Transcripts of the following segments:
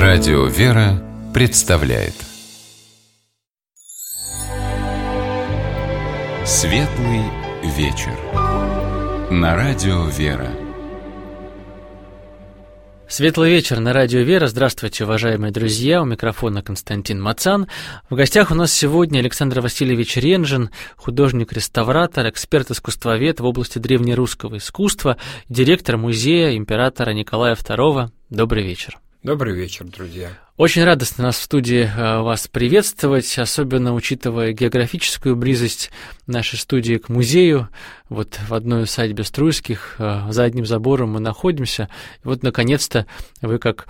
Радио «Вера» представляет Светлый вечер на Радио «Вера». Светлый вечер на Радио «Вера». Здравствуйте, уважаемые друзья. У микрофона Константин Мацан. В гостях у нас сегодня Александр Васильевич Ренжин, художник-реставратор, эксперт-искусствовед в области древнерусского искусства, директор музея императора Николая II. Добрый вечер. Добрый вечер, друзья. Очень радостно нас в студии вас приветствовать, особенно учитывая географическую близость нашей студии к музею. Вот в одной усадьбе Струйских, за одним забором мы находимся. И вот, наконец-то, вы, как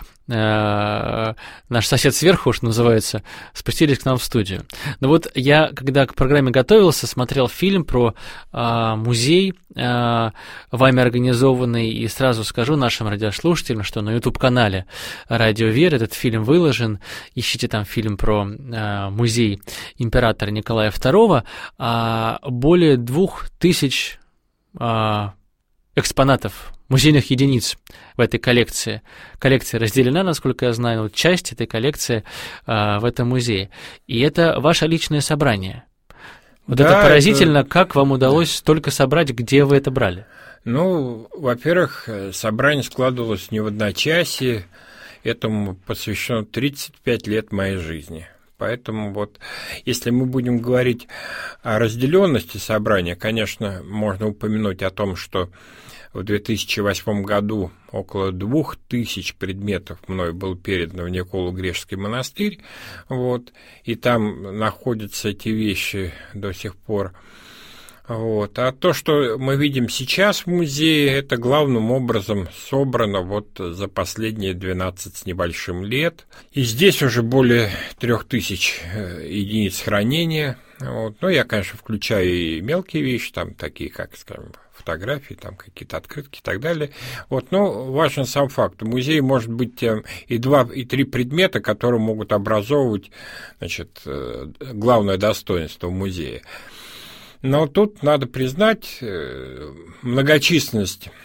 наш сосед сверху, что называется, спустились к нам в студию. Но вот я, когда к программе готовился, смотрел фильм про музей, вами организованный, и сразу скажу нашим радиослушателям, что на YouTube-канале Радио «Вера» этот фильм выложен. Ищите там фильм про музей императора Николая II. Более 2000 экспонатов, музейных единиц в этой коллекции. Коллекция разделена, насколько я знаю, вот часть этой коллекции в этом музее. И это ваше личное собрание. Вот да, это поразительно, как вам удалось столько собрать, где вы это брали? Ну, во-первых, собрание складывалось не в одночасье, этому посвящено 35 лет моей жизни. Поэтому вот, если мы будем говорить о разделенности собрания, конечно, можно упомянуть о том, что в 2008 году около 2000 предметов мною было передано в Николо-Грешский монастырь, вот, и там находятся эти вещи до сих пор. Вот. А то, что мы видим сейчас в музее, это главным образом собрано вот за последние 12 с небольшим лет. И здесь уже более 3000 единиц хранения. Вот. Ну, я, конечно, включаю и мелкие вещи, там такие, как, скажем, фотографии, там какие-то открытки и так далее. Вот. Но важен сам факт. В музее может быть и 2, и 3 предмета, которые могут образовывать, значит, главное достоинство музея. Но тут надо признать многочисленность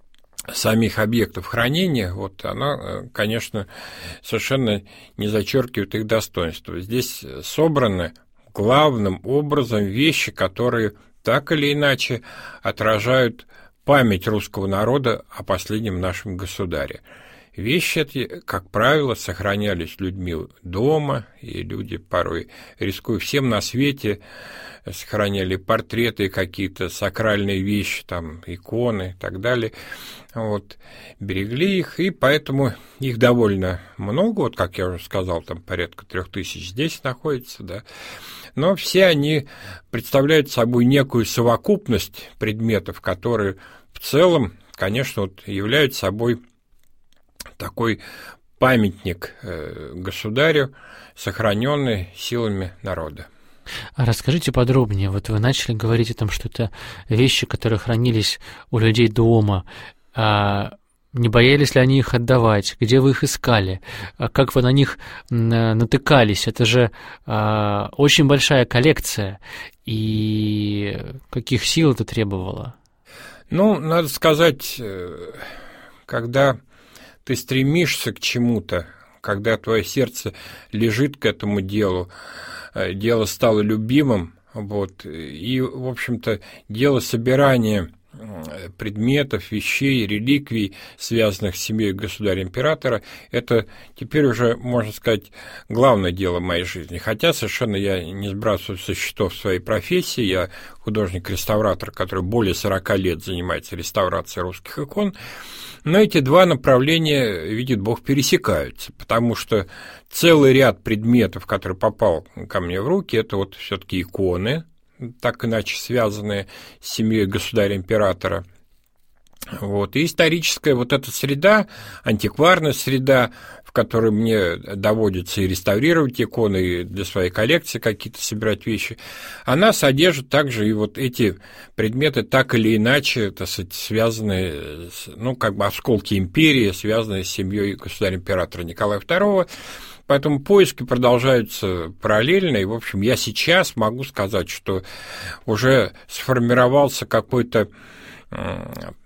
самих объектов хранения, вот она, конечно, совершенно не зачеркивает их достоинство. Здесь собраны главным образом вещи, которые так или иначе отражают память русского народа о последнем нашем государе. Вещи эти, как правило, сохранялись людьми дома, и люди порой, рискуя всем на свете, сохраняли портреты, какие-то сакральные вещи, там, иконы и так далее, вот, берегли их, и поэтому их довольно много, вот, как я уже сказал, там порядка 3000 здесь находится, да, но все они представляют собой некую совокупность предметов, которые в целом, конечно, вот, являются собой такой памятник государю, сохраненный силами народа. А расскажите подробнее. Вот вы начали говорить о том, что это вещи, которые хранились у людей дома. Не боялись ли они их отдавать? Где вы их искали? Как вы на них натыкались? Это же очень большая коллекция. И каких сил это требовало? Ну, надо сказать, когда ты стремишься к чему-то, когда твое сердце лежит к этому делу, дело стало любимым, вот, и, в общем-то, дело собирания предметов, вещей, реликвий, связанных с семьей государя-императора, это теперь уже, можно сказать, главное дело моей жизни. Хотя совершенно я не сбрасываю со счетов своей профессии, я художник-реставратор, который более 40 лет занимается реставрацией русских икон, но эти два направления, видит Бог, пересекаются, потому что целый ряд предметов, который попал ко мне в руки, это вот все-таки иконы, так иначе связанные с семьей государя-императора. Вот. И историческая вот эта среда, антикварная среда, в которой мне доводится и реставрировать иконы, и для своей коллекции какие-то собирать вещи, она содержит также и вот эти предметы, так или иначе, так сказать, связанные, ну, как бы осколки империи, связанные с семьей государя-императора Николая II. Поэтому поиски продолжаются параллельно, и, в общем, я сейчас могу сказать, что уже сформировался какой-то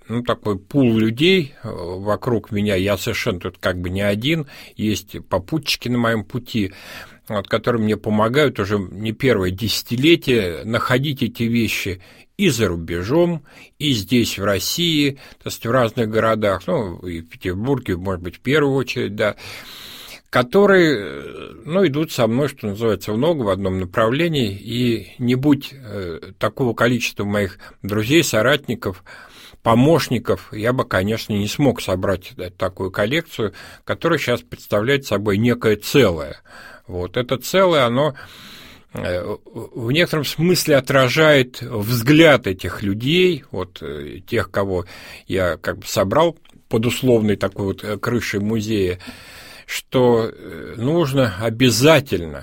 такой пул людей вокруг меня, я совершенно тут как бы не один, есть попутчики на моем пути, которые мне помогают уже не первое десятилетие находить эти вещи и за рубежом, и здесь, в России, то есть в разных городах, и в Петербурге, может быть, в первую очередь, да, которые, идут со мной, что называется, в ногу в одном направлении, и не будь такого количества моих друзей, соратников, помощников, я бы, конечно, не смог собрать такую коллекцию, которая сейчас представляет собой некое целое. Вот это целое, оно в некотором смысле отражает взгляд этих людей, тех, кого я как бы собрал под условной такой крышей музея, что нужно обязательно,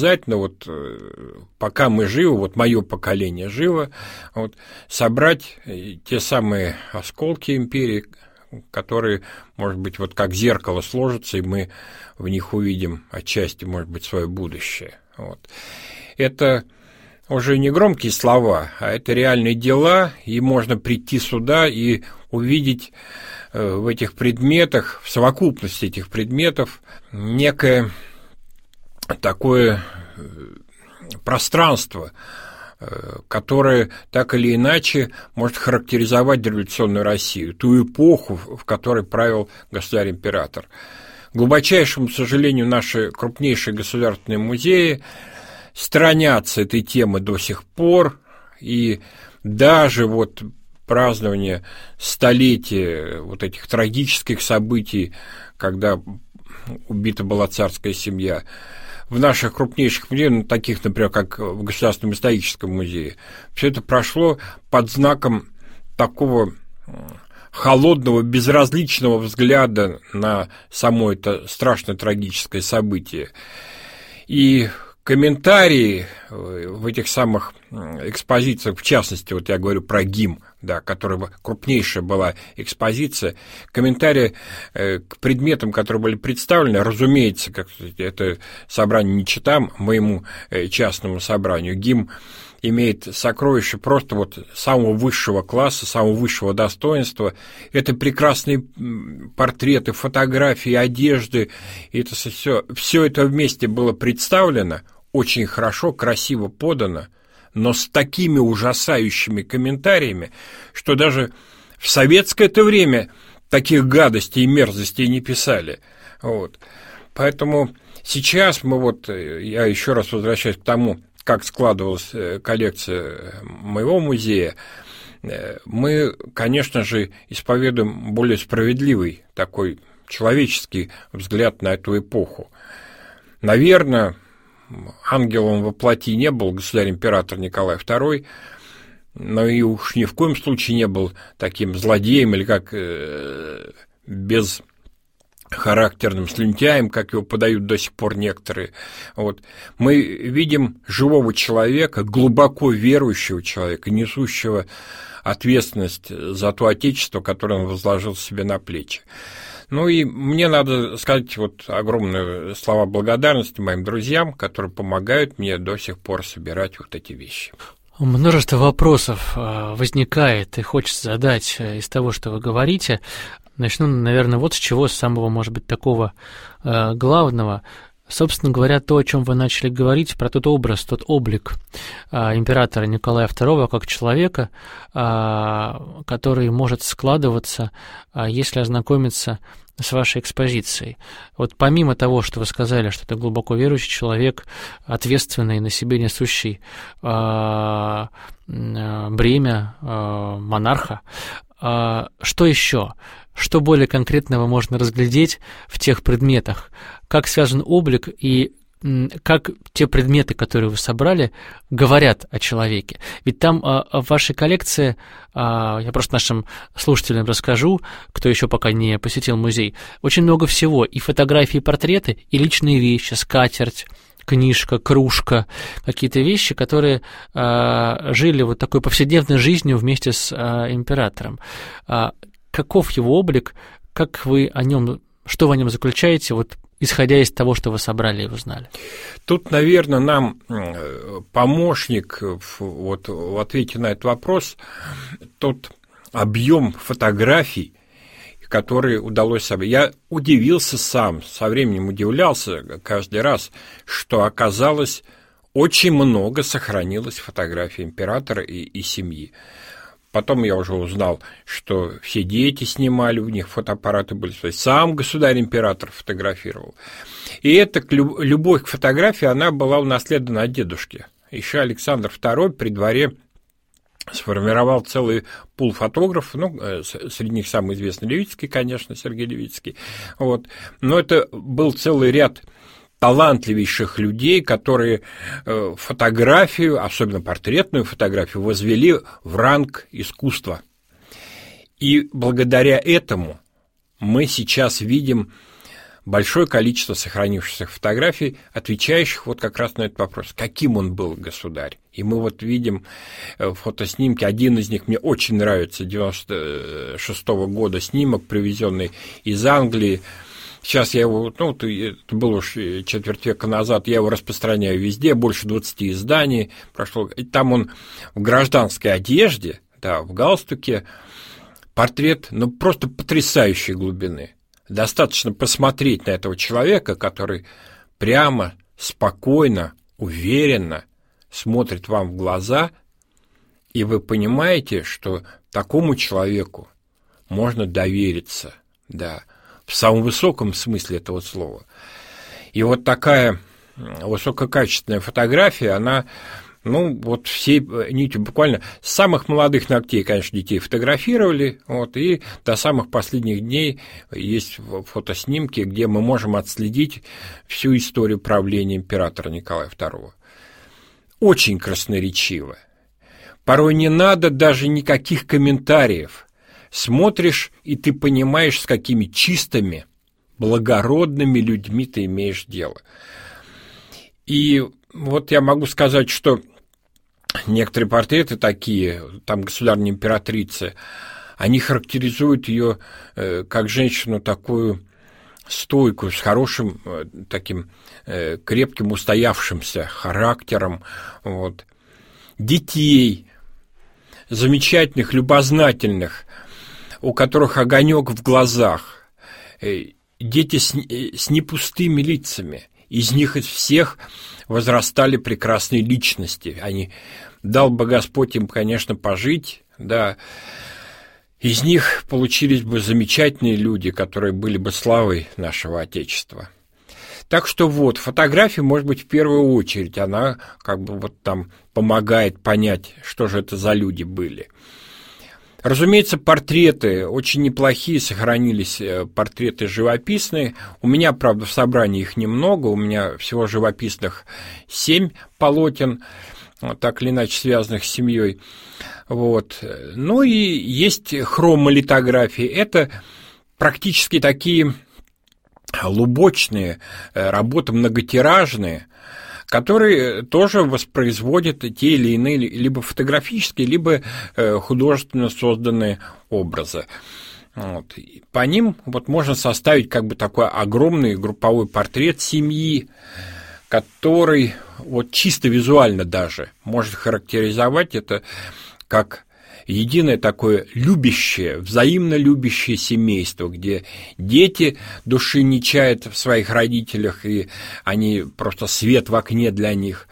пока мы живы, мое поколение живо, собрать те самые осколки империи, которые, может быть, как зеркало сложатся, и мы в них увидим отчасти, может быть, свое будущее. Это уже не громкие слова, а это реальные дела, и можно прийти сюда и увидеть в этих предметах, в совокупности этих предметов, некое такое пространство, которое так или иначе может характеризовать дореволюционную Россию, ту эпоху, в которой правил государь-император. К глубочайшему сожалению, наши крупнейшие государственные музеи сторонятся этой темы до сих пор, и даже празднование столетия этих трагических событий, когда убита была царская семья, в наших крупнейших музеях, таких, например, как в Государственном историческом музее, все это прошло под знаком такого холодного, безразличного взгляда на само это страшно трагическое событие. И комментарии в этих самых экспозициях, в частности, я говорю про ГИМ, да, которая крупнейшая была экспозиция, комментарии к предметам, которые были представлены, разумеется, это собрание не чита моему частному собранию, ГИМ имеет сокровища просто самого высшего класса, самого высшего достоинства. Это прекрасные портреты, фотографии, одежды. Это все это вместе было представлено, очень хорошо, красиво подано, но с такими ужасающими комментариями, что даже в советское-то время таких гадостей и мерзостей не писали. Поэтому сейчас я еще раз возвращаюсь к тому, как складывалась коллекция моего музея, мы, конечно же, исповедуем более справедливый такой человеческий взгляд на эту эпоху. Наверное, ангелом во плоти не был государь-император Николай II, но и уж ни в коем случае не был таким злодеем или как безхарактерным слюнтяем, как его подают до сих пор некоторые. Мы видим живого человека, глубоко верующего человека, несущего ответственность за то отечество, которое он возложил себе на плечи. И мне надо сказать огромные слова благодарности моим друзьям, которые помогают мне до сих пор собирать эти вещи. Множество вопросов возникает и хочется задать из того, что вы говорите. Начну, наверное, с чего, с самого, может быть, такого главного. Собственно говоря, то, о чем вы начали говорить, про тот образ, тот облик императора Николая II как человека, который может складываться, если ознакомиться с вашей экспозицией. Помимо того, что вы сказали, что это глубоко верующий человек, ответственный, на себе несущий бремя монарха, что еще? Что более конкретного можно разглядеть в тех предметах? Как связан облик и как те предметы, которые вы собрали, говорят о человеке? Ведь там в вашей коллекции, я просто нашим слушателям расскажу, кто еще пока не посетил музей, очень много всего, и фотографии, и портреты, и личные вещи, скатерть, книжка, кружка, какие-то вещи, которые жили такой повседневной жизнью вместе с императором. Каков его облик, как вы о нем, что вы о нем заключаете, исходя из того, что вы собрали и узнали? Тут, наверное, нам помощник в ответе на этот вопрос тот объем фотографий, которые удалось собрать. Я удивился сам, со временем удивлялся каждый раз, что оказалось, очень много сохранилось фотографий императора и семьи. Потом я уже узнал, что все дети снимали, у них фотоаппараты были, сам государь-император фотографировал. И эта любовь к фотографии, она была унаследована от дедушки. Еще Александр II при дворе сформировал целый пул фотографов, среди них самый известный Левицкий, конечно, Сергей Левицкий. Вот. Но это был целый ряд талантливейших людей, которые фотографию, особенно портретную фотографию, возвели в ранг искусства. И благодаря этому мы сейчас видим большое количество сохранившихся фотографий, отвечающих вот как раз на этот вопрос, каким он был государь. И мы вот видим фотоснимки, один из них мне очень нравится, 96-го года снимок, привезенный из Англии. Сейчас я его, это было уж четверть века назад, я его распространяю везде, больше 20 изданий прошло. И там он в гражданской одежде, да, в галстуке, портрет, просто потрясающей глубины. Достаточно посмотреть на этого человека, который прямо, спокойно, уверенно смотрит вам в глаза, и вы понимаете, что такому человеку можно довериться, да, в самом высоком смысле этого слова. И вот такая высококачественная фотография, она, всей нитью буквально с самых молодых ногтей, конечно, детей фотографировали, и до самых последних дней есть фотоснимки, где мы можем отследить всю историю правления императора Николая II. Очень красноречиво. Порой не надо даже никаких комментариев. Смотришь, и ты понимаешь, с какими чистыми, благородными людьми ты имеешь дело. И вот я могу сказать, что некоторые портреты такие, там государственной императрицы, они характеризуют ее как женщину такую стойкую, с хорошим таким крепким, устоявшимся характером. Вот. Детей, замечательных, любознательных, у которых огонек в глазах, дети с непустыми лицами. Из них из всех возрастали прекрасные личности. Дал бы Господь им, конечно, пожить, да. Из них получились бы замечательные люди, которые были бы славой нашего Отечества. Так что фотография, может быть, в первую очередь, она помогает понять, что же это за люди были. Разумеется, портреты очень неплохие, сохранились портреты живописные. У меня, правда, в собрании их немного, у меня всего живописных 7 полотен, так или иначе связанных с семьей. Ну и есть хромолитографии. Это практически такие лубочные работы, многотиражные, которые тоже воспроизводят те или иные либо фотографические, либо художественно созданные образы. По ним можно составить такой огромный групповой портрет семьи, который чисто визуально даже может характеризовать это как единое такое любящее, взаимно любящее семейство, где дети души не чают в своих родителях, и они просто свет в окне для них.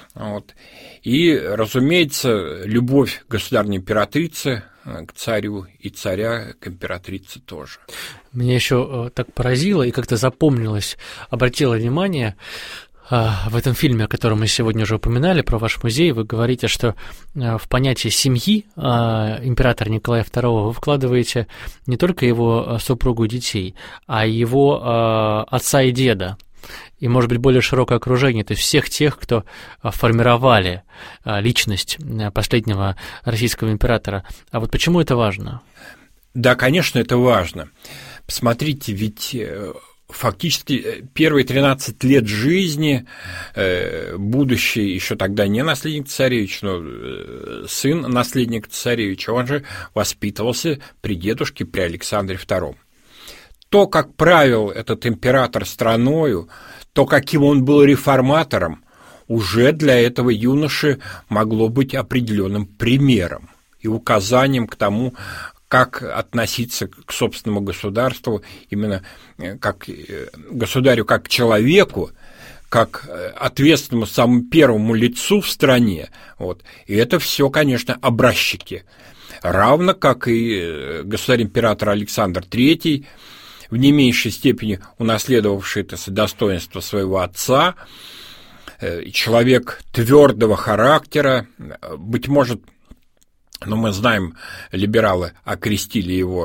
И, разумеется, любовь государственной императрицы к царю и царя к императрице тоже. Меня еще так поразило и как-то запомнилось, обратило внимание. В этом фильме, о котором мы сегодня уже упоминали, про ваш музей, вы говорите, что в понятие семьи императора Николая II вы вкладываете не только его супругу и детей, а его отца и деда, и, может быть, более широкое окружение, то есть всех тех, кто формировали личность последнего российского императора. А почему это важно? Да, конечно, это важно. Посмотрите, ведь фактически первые 13 лет жизни будущий, еще тогда не наследник царевич, но сын наследника царевича, он же воспитывался при дедушке, при Александре II. То, как правил этот император страною, то, каким он был реформатором, уже для этого юноши могло быть определенным примером. и указанием к тому, как относиться к собственному государству, именно как государю, как к человеку, как ответственному самому первому лицу в стране. Вот. И это все, конечно, образчики. Равно как и государь-император Александр III, в не меньшей степени унаследовавший это достоинство своего отца, человек твердого характера, быть может, мы знаем, либералы окрестили его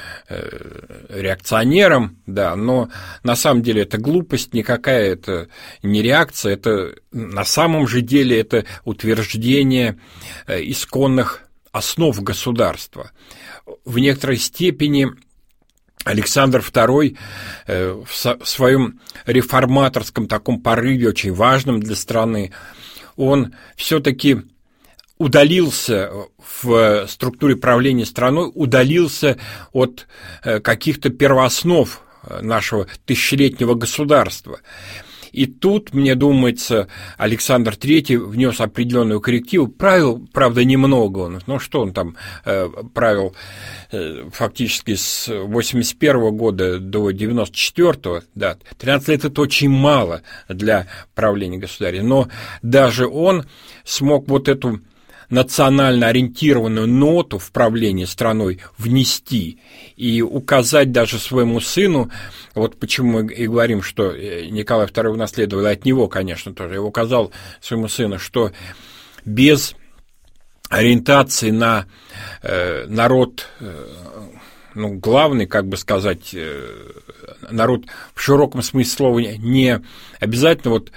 реакционером, да, но на самом деле это глупость, никакая это не реакция, это на самом же деле это утверждение исконных основ государства. В некоторой степени Александр II в своем реформаторском таком порыве, очень важном для страны, он все-таки удалился в структуре правления страной, удалился от каких-то первооснов нашего тысячелетнего государства. И тут, мне думается, Александр III внес определенную коррективу. Правил, правда, немного он. Ну, что он там правил фактически с 81 года до 94-го. Да, 13 лет – это очень мало для правления государя. Но даже он смог вот эту национально ориентированную ноту в правлении страной внести и указать даже своему сыну, вот почему мы и говорим, что Николай II унаследовал, и от него, конечно, тоже, я указал своему сыну, что без ориентации на народ, главный, как бы сказать, народ в широком смысле слова, не обязательно вот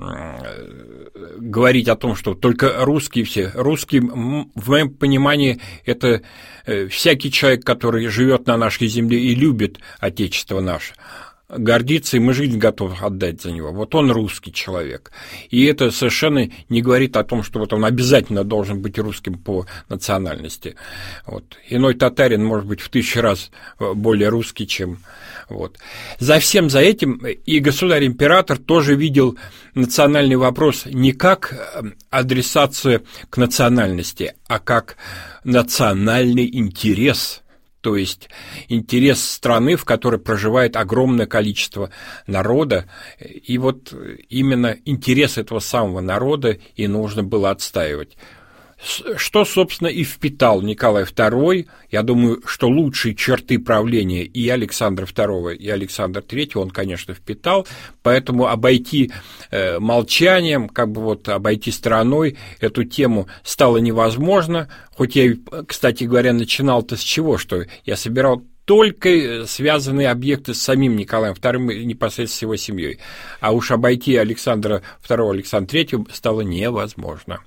говорить о том, что только русские все. Русские, в моем понимании, это всякий человек, который живет на нашей земле и любит Отечество наше, гордится, и мы жизнь готовы отдать за него. Вот он русский человек. И это совершенно не говорит о том, что вот он обязательно должен быть русским по национальности. Вот. Иной татарин может быть в 1000 раз более русский, чем... Вот. За всем за этим и государь-император тоже видел национальный вопрос не как адресацию к национальности, а как национальный интерес, то есть интерес страны, в которой проживает огромное количество народа, и вот именно интерес этого самого народа и нужно было отстаивать. Что, собственно, и впитал Николай II. Я думаю, что лучшие черты правления и Александра II, и Александра III он, конечно, впитал, поэтому обойти молчанием, как бы вот обойти стороной эту тему стало невозможно, хоть я, кстати говоря, начинал-то с чего, что я собирал только связанные объекты с самим Николаем II и непосредственно с его семьей, а уж обойти Александра II, Александра III стало невозможно.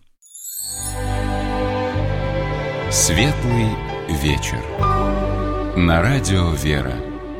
Светлый вечер. На радио «Вера».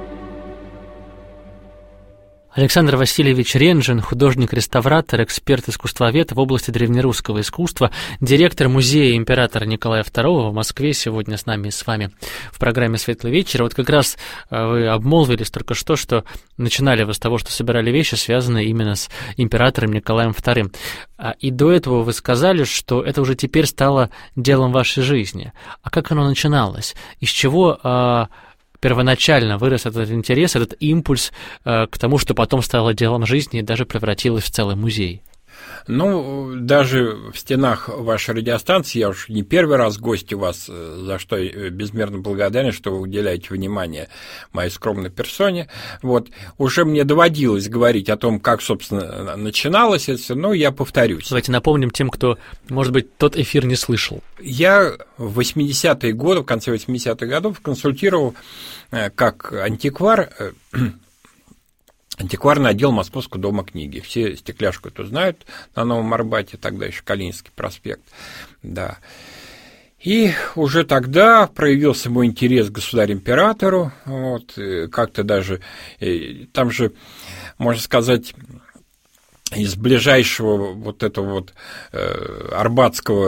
Александр Васильевич Ренжин, художник-реставратор, эксперт-искусствовед в области древнерусского искусства, директор музея императора Николая II в Москве, сегодня с нами и с вами в программе «Светлый вечер». Вот как раз вы обмолвились только что начинали вы с того, что собирали вещи, связанные именно с императором Николаем II. И до этого вы сказали, что это уже теперь стало делом вашей жизни. А как оно начиналось? Из чего первоначально вырос этот интерес, этот импульс к тому, что потом стало делом жизни и даже превратилось в целый музей? Ну, даже в стенах вашей радиостанции, я уж не первый раз гость у вас, за что я безмерно благодарен, что вы уделяете внимание моей скромной персоне. Вот, уже мне доводилось говорить о том, как, собственно, начиналось это все, но я повторюсь. Давайте напомним тем, кто, может быть, тот эфир не слышал. Я в 80-е годы, в конце 80-х годов консультировал как антиквар антикварный отдел Московского дома книги. Все стекляшку эту знают на Новом Арбате, тогда еще Калининский проспект. Да. И уже тогда проявился мой интерес к государю-императору. Вот, как-то даже там же, можно сказать, из ближайшего вот этого вот арбатского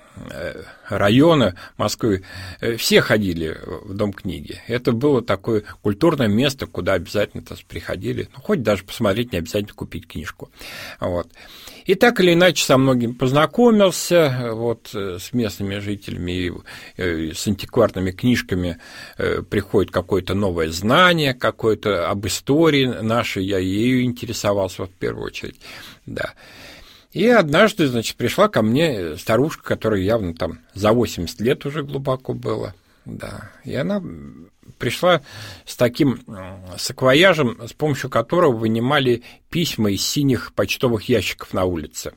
района Москвы, все ходили в Дом книги. Это было такое культурное место, куда обязательно приходили, ну, хоть даже посмотреть, не обязательно купить книжку. Вот. И так или иначе со многими познакомился, вот, с местными жителями, и с антикварными книжками приходит какое-то новое знание, какое-то об истории нашей, я ею интересовался в первую очередь, да. И однажды, значит, пришла ко мне старушка, которая явно там за 80 лет уже глубоко была, да, и она пришла с таким саквояжем, с помощью которого вынимали письма из синих почтовых ящиков на улице.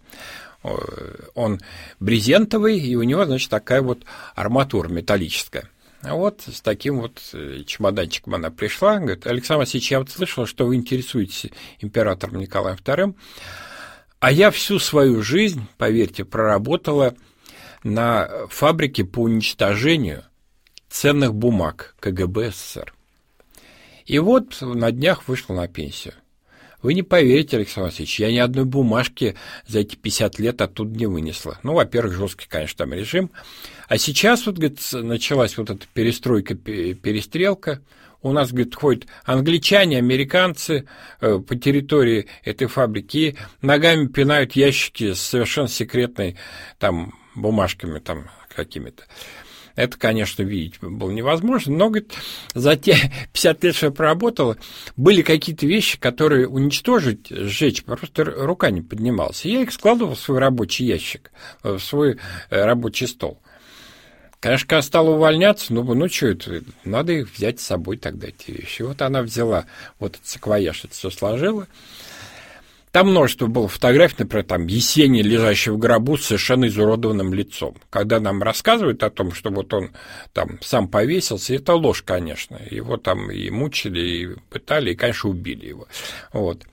Он брезентовый, и у него, значит, такая вот арматура металлическая. А вот с таким вот чемоданчиком она пришла, говорит: Александр Васильевич, я вот слышала, что вы интересуетесь императором Николаем II, а я всю свою жизнь, поверьте, проработала на фабрике по уничтожению ценных бумаг КГБ СССР. И вот на днях вышла на пенсию. Вы не поверите, Александр Васильевич, я ни одной бумажки за эти 50 лет оттуда не вынесла. Ну, во-первых, жесткий, конечно, там режим. А сейчас вот, говорит, началась вот эта перестройка, перестрелка. У нас, говорит, ходят англичане, американцы по территории этой фабрики и ногами пинают ящики с совершенно секретной там бумажками там какими-то. Это, конечно, видеть было невозможно, но, говорит, за те 50 лет, что я проработала, были какие-то вещи, которые уничтожить, сжечь, просто рука не поднималась. И я их складывал в свой рабочий ящик, в свой рабочий стол. Конечно, когда стала увольняться, ну что это, надо их взять с собой тогда, эти вещи. Вот она взяла вот этот саквояж, это все сложила. Там множество было фотографий, например, там Есения, лежащий в гробу с совершенно изуродованным лицом. Когда нам рассказывают о том, что вот он там сам повесился, это ложь, конечно. Его там и мучили, и пытали, и, конечно, убили его. Вот.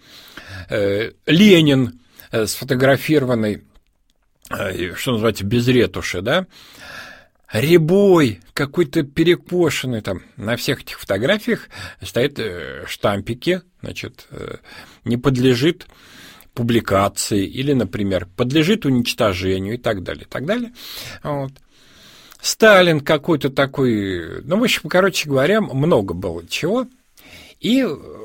Ленин сфотографированный, что называется, без ретуши, да, рябой, какой-то перекошенный там. На всех этих фотографиях стоят штампики, значит, не подлежит публикации или, например, подлежит уничтожению и так далее, и так далее. Вот. Сталин какой-то такой, ну, в общем, короче говоря, много было чего. И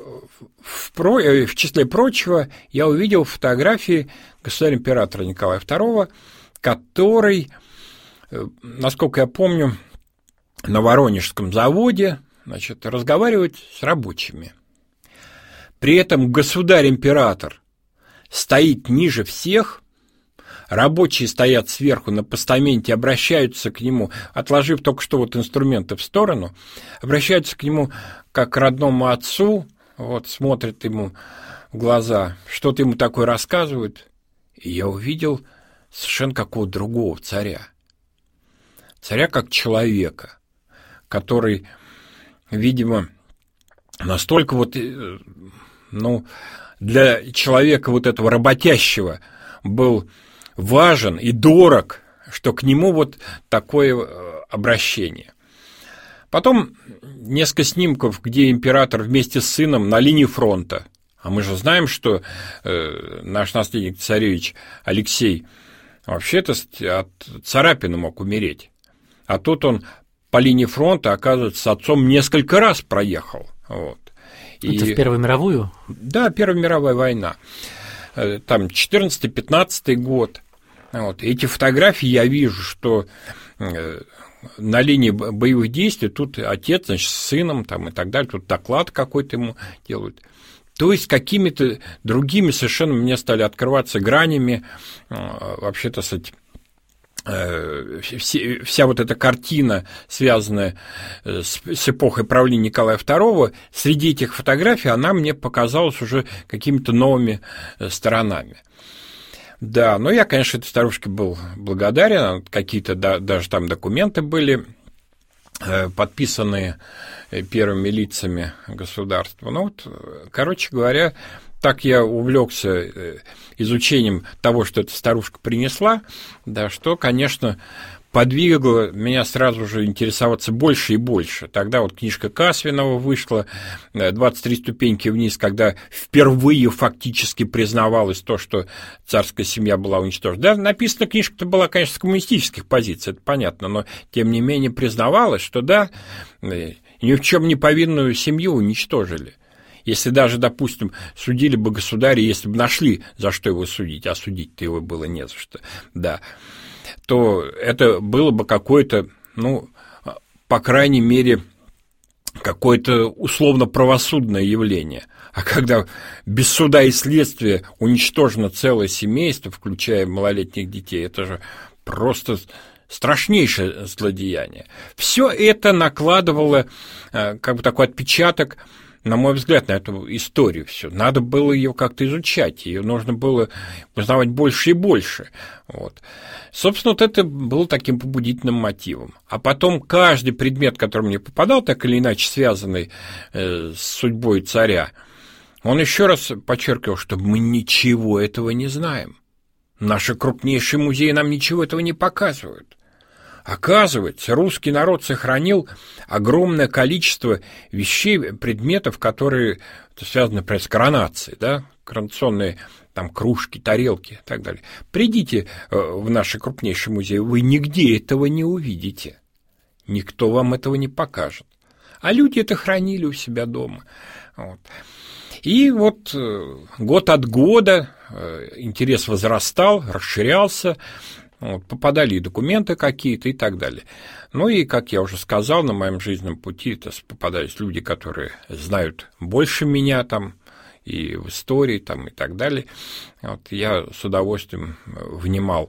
в числе прочего я увидел фотографии государя-императора Николая II, который, насколько я помню, на Воронежском заводе, значит, разговаривает с рабочими. При этом государь-император стоит ниже всех, рабочие стоят сверху на постаменте, обращаются к нему, отложив только что вот инструменты в сторону, обращаются к нему как к родному отцу, вот, смотрят ему в глаза, что-то ему такое рассказывают, и я увидел совершенно какого-то другого царя. Царя как человека, который, видимо, настолько вот, ну, для человека вот этого работящего был важен и дорог, что к нему вот такое обращение. Потом несколько снимков, где император вместе с сыном на линии фронта. А мы же знаем, что наш наследник царевич Алексей вообще-то от царапины мог умереть. А тут он по линии фронта, оказывается, с отцом несколько раз проехал. Вот. Это в Первую мировую? Да, Первая мировая война. Там 14-15 год. Вот. Эти фотографии я вижу, что на линии боевых действий тут отец, значит, с сыном там, и так далее, тут доклад какой-то ему делают. То есть какими-то другими совершенно мне стали открываться гранями, вообще-то, вся вот эта картина, связанная с эпохой правления Николая II, среди этих фотографий она мне показалась уже какими-то новыми сторонами. Да, но я, конечно, этой старушке был благодарен, какие-то даже там документы были, подписанные первыми лицами государства. Ну вот, короче говоря, так я увлекся изучением того, что эта старушка принесла, да, что, конечно, подвигло меня сразу же интересоваться больше и больше. Тогда вот книжка Касвинова вышла, «23 ступеньки вниз», когда впервые фактически признавалось то, что царская семья была уничтожена. Да, написана книжка-то была, конечно, с коммунистических позиций, это понятно, но тем не менее признавалось, что да, ни в чем не повинную семью уничтожили. Если даже, допустим, судили бы государя, если бы нашли, за что его судить, а судить-то его было не за что, да, то это было бы какое-то, ну, по крайней мере, какое-то условно-правосудное явление. А когда без суда и следствия уничтожено целое семейство, включая малолетних детей, это же просто страшнейшее злодеяние. Все это накладывало как бы такой отпечаток, на мой взгляд, на эту историю все. Надо было ее как-то изучать, ее нужно было узнавать больше и больше. Вот. Собственно, вот это было таким побудительным мотивом. А потом каждый предмет, который мне попадал, так или иначе связанный с судьбой царя, он еще раз подчеркивал, что мы ничего этого не знаем. Наши крупнейшие музеи нам ничего этого не показывают. Оказывается, русский народ сохранил огромное количество вещей, предметов, которые связаны, например, с коронацией, да, коронационные там кружки, тарелки и так далее. Придите в наши крупнейшие музеи, вы нигде этого не увидите. Никто вам этого не покажет. А люди это хранили у себя дома. Вот. И вот год от года интерес возрастал, расширялся. Вот, попадали и документы какие-то и так далее. Ну и, как я уже сказал, на моем жизненном пути попадались люди, которые знают больше меня там и в истории там, и так далее. Вот, я с удовольствием внимал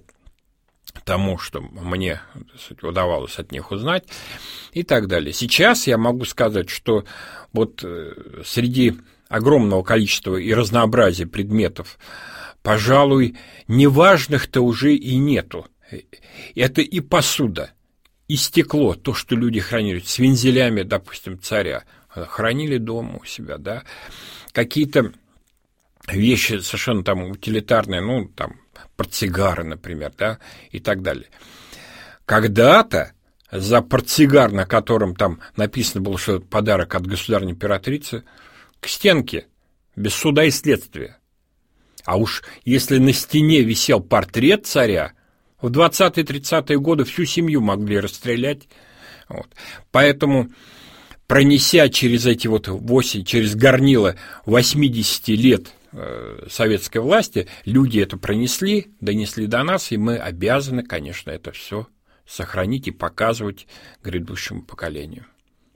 тому, что мне, так сказать, удавалось от них узнать и так далее. Сейчас я могу сказать, что вот среди огромного количества и разнообразия предметов, пожалуй, неважных-то уже и нету. Это и посуда, и стекло, то, что люди хранили, с вензелями, допустим, царя, хранили дома у себя, да. Какие-то вещи совершенно там утилитарные, ну, там, портсигары, например, да, и так далее. Когда-то за портсигар, на котором там написано было, что это подарок от государственной императрицы, к стенке, без суда и следствия. А уж если на стене висел портрет царя, в 20-30-е годы всю семью могли расстрелять. Вот. Поэтому, пронеся через эти вот 8, через горнило 80 лет советской власти, люди это пронесли, донесли до нас, и мы обязаны, конечно, это все сохранить и показывать грядущему поколению.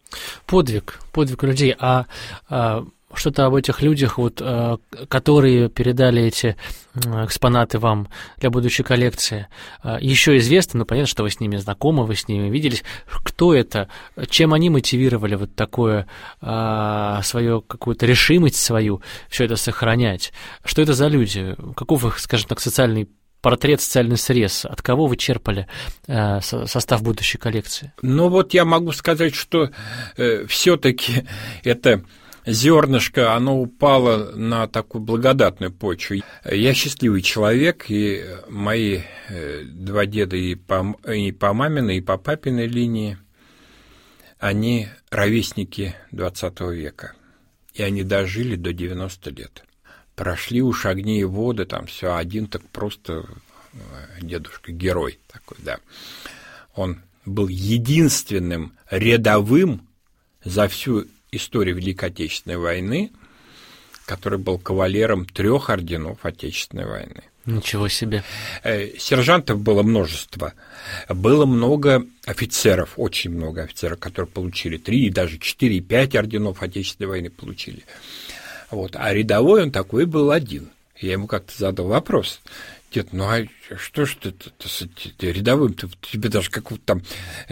Подвиг людей. А что-то об этих людях, вот, которые передали эти экспонаты вам для будущей коллекции, еще известно, но понятно, что вы с ними знакомы, вы с ними виделись. Кто это? Чем они мотивировали вот такое свою какую-то решимость свою все это сохранять? Что это за люди? Каков их, скажем так, социальный портрет, социальный срез? От кого вы черпали состав будущей коллекции? Ну вот я могу сказать, что все-таки это зернышко, оно упало на такую благодатную почву. Я счастливый человек, и мои два деда и по маминой, и по папиной линии, они ровесники 20 века, и они дожили до 90 лет. Прошли уж огни и воды, там все, один так просто дедушка, герой такой, да. Он был единственным рядовым за всю историю Великой Отечественной войны, который был кавалером 3 орденов Отечественной войны. Ничего себе. Сержантов было множество. Было много офицеров, очень много офицеров, которые получили 3, даже 4 и 5 орденов Отечественной войны получили. Вот. А рядовой он такой был один. Я ему как-то задал вопрос. Дед, ну а что ж ты рядовым-то, тебе даже какого-то там...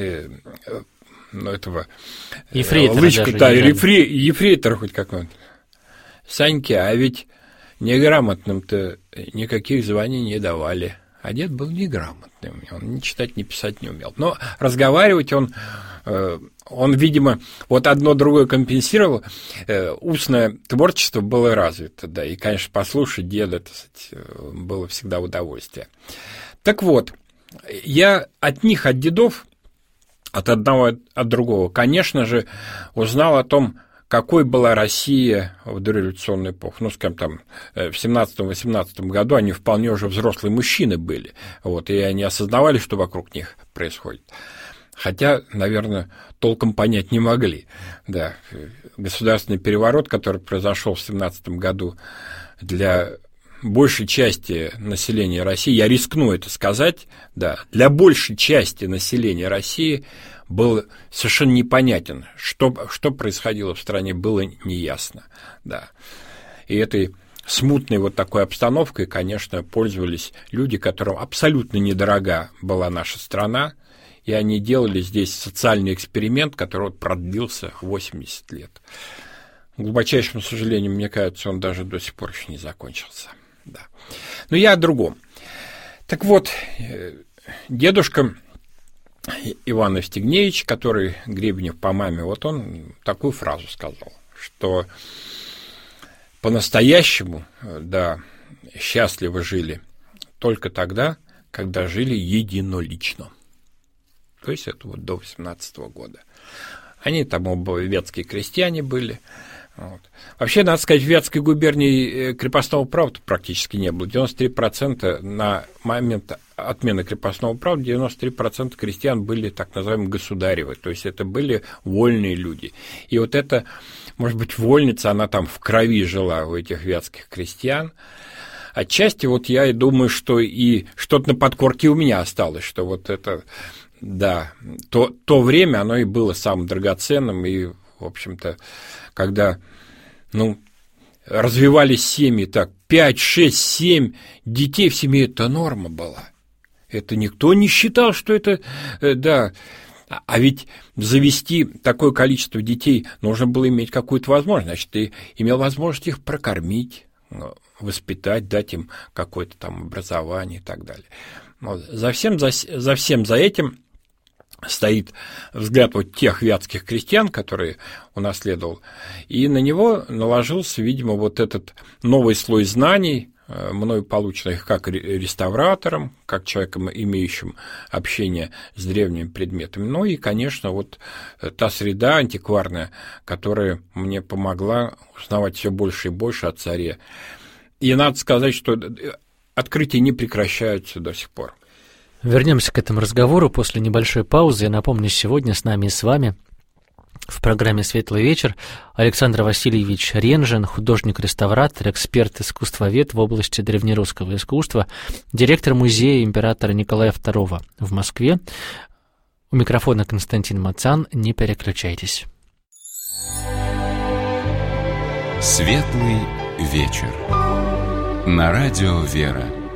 этого ефрейтора, лычка, да, ефрейтор хоть какой-то. Саньке, а ведь неграмотным-то никаких званий не давали. А дед был неграмотным, он ни читать, ни писать не умел. Но разговаривать он, видимо, вот одно другое компенсировал. Устное творчество было развито, да, и, конечно, послушать деда, так сказать, было всегда удовольствие. Так вот, я от них, от дедов, от одного, от другого, конечно же, узнал о том, какой была Россия в дореволюционную эпоху. Ну, скажем, там, в 17-18 году они вполне уже взрослые мужчины были, вот, и они осознавали, что вокруг них происходит. Хотя, наверное, толком понять не могли. Да, государственный переворот, который произошел в 17 году, для большей части населения России, я рискну это сказать, да, для большей части населения России был совершенно непонятен, что происходило в стране, было неясно, да. И этой смутной вот такой обстановкой, конечно, пользовались люди, которым абсолютно недорога была наша страна, и они делали здесь социальный эксперимент, который вот продлился 80 лет. К глубочайшему сожалению, мне кажется, он даже до сих пор еще не закончился. Да. Но я о другом. Так вот, дедушка Иван Евстигнеевич, который Гребенев по маме, вот он такую фразу сказал, что по-настоящему, да, счастливо жили только тогда, когда жили единолично. То есть это вот до 18 года. Они там оба ветские крестьяне были. Вот. Вообще, надо сказать, в Вятской губернии крепостного права практически не было. 93% на момент отмены крепостного права, 93% крестьян были так называемые государевы, то есть это были вольные люди. И вот эта, может быть, вольница, она там в крови жила у этих вятских крестьян. Отчасти вот я и думаю, что и что-то на подкорке у меня осталось, что вот это, да, то время, оно и было самым драгоценным, и, в общем-то, когда, ну, развивались семьи так, 5, 6, 7 детей в семье, это норма была. Это никто не считал, что это, да. А ведь завести такое количество детей нужно было иметь какую-то возможность. Значит, ты имел возможность их прокормить, воспитать, дать им какое-то там образование и так далее. Вот. За всем этим стоит взгляд вот тех вятских крестьян, которые унаследовал, и на него наложился, видимо, вот этот новый слой знаний, мною полученных как реставратором, как человеком, имеющим общение с древними предметами. Ну и, конечно, вот та среда антикварная, которая мне помогла узнавать все больше и больше о царе. И надо сказать, что открытия не прекращаются до сих пор. Вернемся к этому разговору после небольшой паузы. Я напомню, сегодня с нами и с вами в программе «Светлый вечер» Александр Васильевич Ренжин, художник-реставратор, эксперт-искусствовед в области древнерусского искусства, директор музея императора Николая II в Москве. У микрофона Константин Мацан. Не переключайтесь. «Светлый вечер» на радио «Вера».